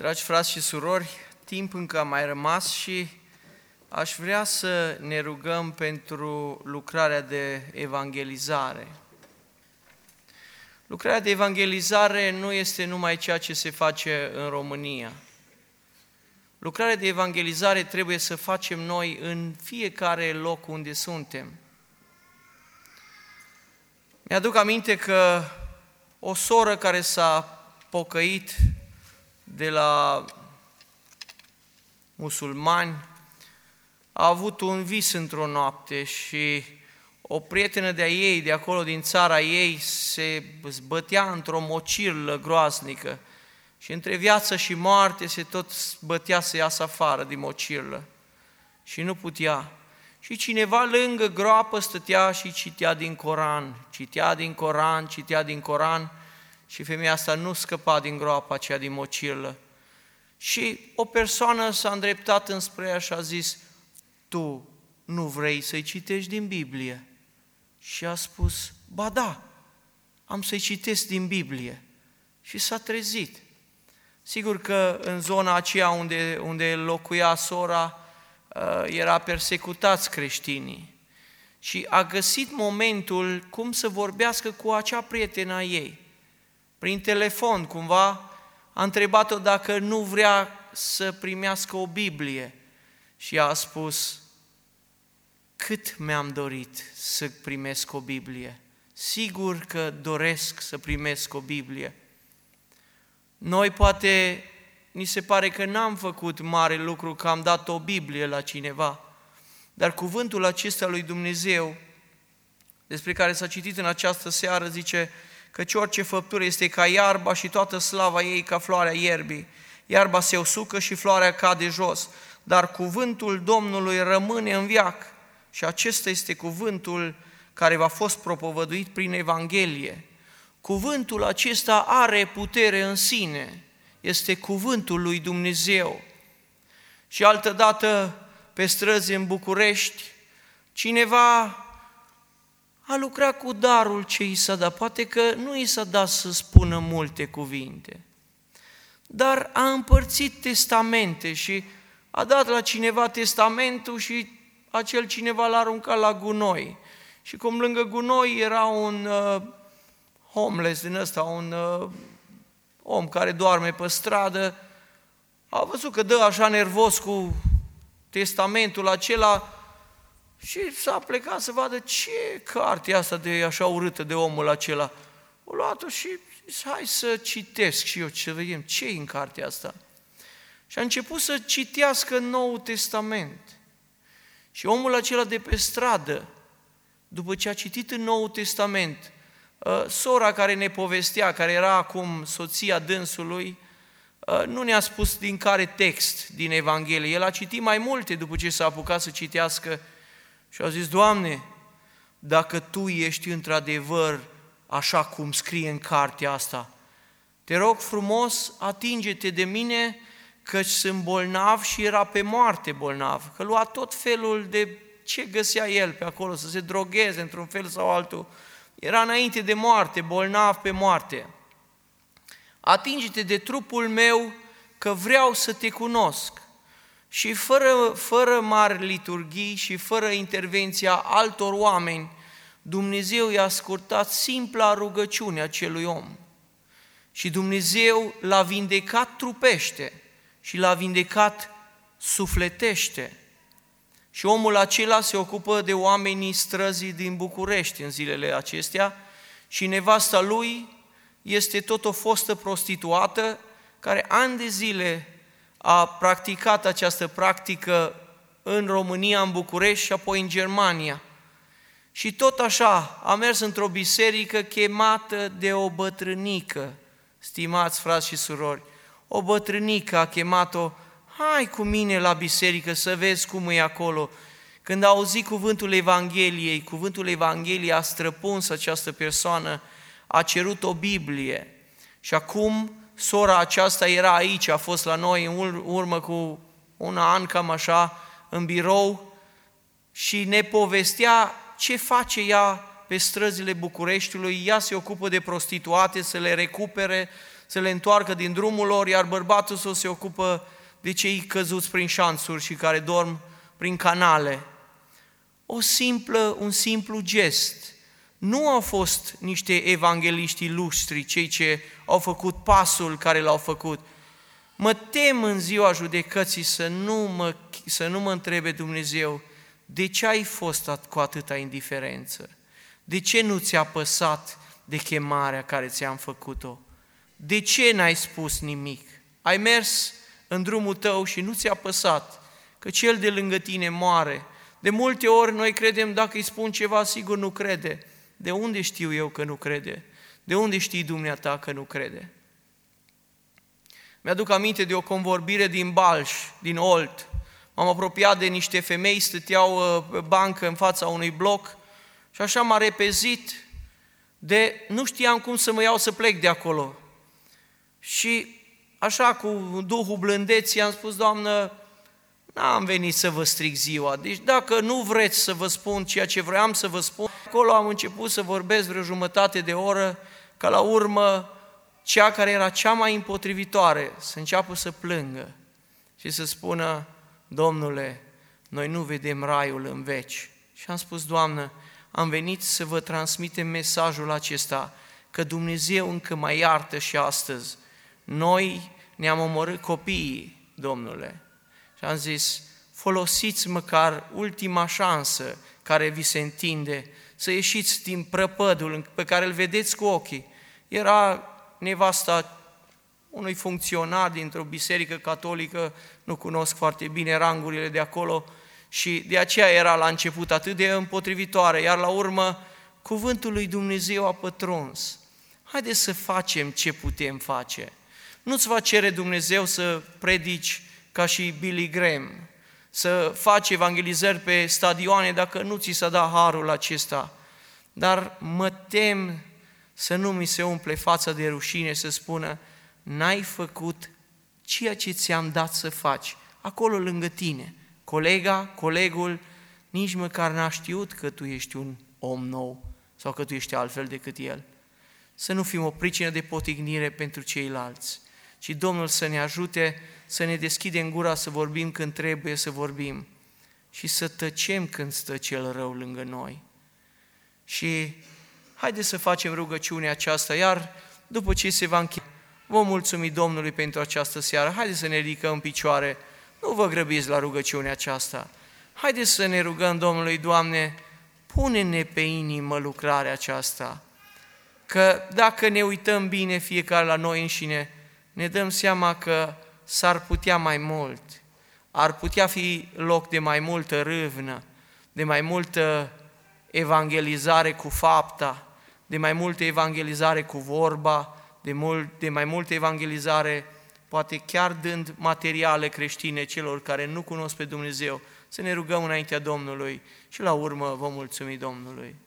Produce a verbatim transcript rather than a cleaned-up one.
Dragi frați și surori, timp încă a mai rămas și aș vrea să ne rugăm pentru lucrarea de evangelizare. Lucrarea de evangelizare nu este numai ceea ce se face în România. Lucrarea de evangelizare trebuie să facem noi în fiecare loc unde suntem. Mi-aduc aminte că o soră care s-a pocăit de la musulmani a avut un vis într-o noapte și o prietenă de-a ei, de acolo din țara ei, se zbătea într-o mocirlă groaznică și între viață și moarte se tot bătea să iasă afară din mocirlă și nu putea. Și cineva lângă groapă stătea și citea din Coran, citea din Coran, citea din Coran și femeia asta nu scăpa din groapa aceea din mocirlă. Și o persoană s-a îndreptat înspre ea și a zis: tu nu vrei să-i citești din Biblie? Și a spus: ba da, am să-i citesc din Biblie. Și s-a trezit. Sigur că în zona aceea unde, unde locuia sora, era persecutați creștinii. Și a găsit momentul cum să vorbească cu acea prietenă a ei. Prin telefon, cumva, a întrebat-o dacă nu vrea să primească o Biblie. Și a spus: cât mi-am dorit să primesc o Biblie. Sigur că doresc să primesc o Biblie. Noi poate ni se pare că n-am făcut mare lucru că am dat o Biblie la cineva, dar cuvântul acesta lui Dumnezeu, despre care s-a citit în această seară, zice: căci orice făptură este ca iarba și toată slava ei ca floarea ierbii. Iarba se usucă și floarea cade jos, dar cuvântul Domnului rămâne în veac. Și acesta este cuvântul care v-a fost propovăduit prin Evanghelie. Cuvântul acesta are putere în sine, este cuvântul lui Dumnezeu. Și altădată, pe străzi în București, cineva a lucrat cu darul ce i s-a dat. Poate că nu i s-a dat să spună multe cuvinte, dar a împărțit testamente și a dat la cineva testamentul și acel cineva l-a aruncat la gunoi. Și cum lângă gunoi era un uh, homeless din ăsta, un uh, om care doarme pe stradă, a văzut că dă așa nervos cu testamentul acela și s-a plecat să vadă ce carte e asta de așa urâtă de omul acela. O luat-o și zis: hai să citesc și eu, să vedem ce e în cartea asta. Și a început să citească Noul Testament. Și omul acela de pe stradă, după ce a citit în Noul Testament, sora care ne povestea, care era acum soția dânsului, nu ne-a spus din care text din Evanghelie. El a citit mai multe după ce s-a apucat să citească și a zis: Doamne, dacă Tu ești într-adevăr așa cum scrie în cartea asta, te rog frumos, atinge-te de mine, căci sunt bolnav și era pe moarte bolnav, că lua tot felul de ce găsea el pe acolo, să se drogheze într-un fel sau altul. Era înainte de moarte, bolnav pe moarte. Atinge-te de trupul meu, că vreau să te cunosc. Și fără, fără mari liturghii și fără intervenția altor oameni, Dumnezeu i-a ascultat simpla rugăciune acelui om. Și Dumnezeu l-a vindecat trupește și l-a vindecat sufletește. Și omul acela se ocupă de oamenii străzii din București în zilele acestea și nevasta lui este tot o fostă prostituată care ani de zile a practicat această practică în România, în București și apoi în Germania. Și tot așa a mers într-o biserică chemată de o bătrânică, stimați frați și surori. O bătrânică a chemat-o: hai cu mine la biserică să vezi cum e acolo. Când a auzit cuvântul Evangheliei, cuvântul Evangheliei a străpuns această persoană, a cerut o Biblie. Și acum sora aceasta era aici, a fost la noi în urmă cu un an, cam așa, în birou și ne povestea ce face ea pe străzile Bucureștiului. Ea se ocupă de prostituate, să le recupere, să le întoarcă din drumul lor, iar bărbatul său se ocupă de cei căzuți prin șanțuri și care dorm prin canale. O simplă, un simplu gest. Nu au fost niște evangeliști ilustri, cei ce au făcut pasul care l-au făcut. Mă tem în ziua judecății să nu mă, să nu mă întrebe Dumnezeu, de ce ai fost cu atâta indiferență? De ce nu ți-a păsat de chemarea care ți-am făcut-o? De ce n-ai spus nimic? Ai mers în drumul tău și nu ți-a păsat, că cel de lângă tine moare. De multe ori noi credem, dacă îi spun ceva, sigur nu crede. De unde știu eu că nu crede? De unde știi dumneata că nu crede? Mi-aduc aminte de o convorbire din Balș, din Olt. M-am apropiat de niște femei, stăteau pe bancă în fața unui bloc și așa m-a repezit de nu știam cum să mă iau să plec de acolo. Și așa cu duhul blândeții am spus, Doamnă, n-am venit să vă stric ziua, deci dacă nu vreți să vă spun ceea ce vreau să vă spun, acolo am început să vorbesc vreo jumătate de oră, ca la urmă cea care era cea mai împotrivitoare să înceapă să plângă și să spună, Domnule, noi nu vedem raiul în veci. Și am spus, Doamnă, am venit să vă transmitem mesajul acesta, că Dumnezeu încă mai iartă și astăzi. Noi ne-am omorât copiii, Domnule. Și am zis, folosiți măcar ultima șansă care vi se întinde, să ieșiți din prăpădul pe care îl vedeți cu ochii. Era nevasta unui funcționar dintr-o biserică catolică, nu cunosc foarte bine rangurile de acolo, și de aceea era la început atât de împotrivitoare, iar la urmă cuvântul lui Dumnezeu a pătruns. Haideți să facem ce putem face. Nu-ți va cere Dumnezeu să predici ca și Billy Graham, să faci evangelizări pe stadioane dacă nu ți s-a dat harul acesta. Dar mă tem să nu mi se umple fața de rușine să spună, n-ai făcut ceea ce ți-am dat să faci, acolo lângă tine. Colega, colegul, nici măcar n-a știut că tu ești un om nou sau că tu ești altfel decât el. Să nu fim o pricină de potignire pentru ceilalți, ci Domnul să ne ajute să ne deschidem gura să vorbim când trebuie să vorbim și să tăcem când stă cel rău lângă noi. Și haideți să facem rugăciunea aceasta, iar după ce se va încheia, vom mulțumi Domnului pentru această seară. Haideți să ne ridicăm în picioare, nu vă grăbiți la rugăciunea aceasta. Haideți să ne rugăm Domnului, Doamne, pune-ne pe inimă lucrarea aceasta, că dacă ne uităm bine fiecare la noi înșine, ne dăm seama că s-ar putea mai mult, ar putea fi loc de mai multă râvnă, de mai multă evangelizare cu fapta, de mai multă evangelizare cu vorba, de, mult, de mai multă evangelizare, poate chiar dând materiale creștine celor care nu cunosc pe Dumnezeu, să ne rugăm înaintea Domnului și la urmă vom mulțumi Domnului.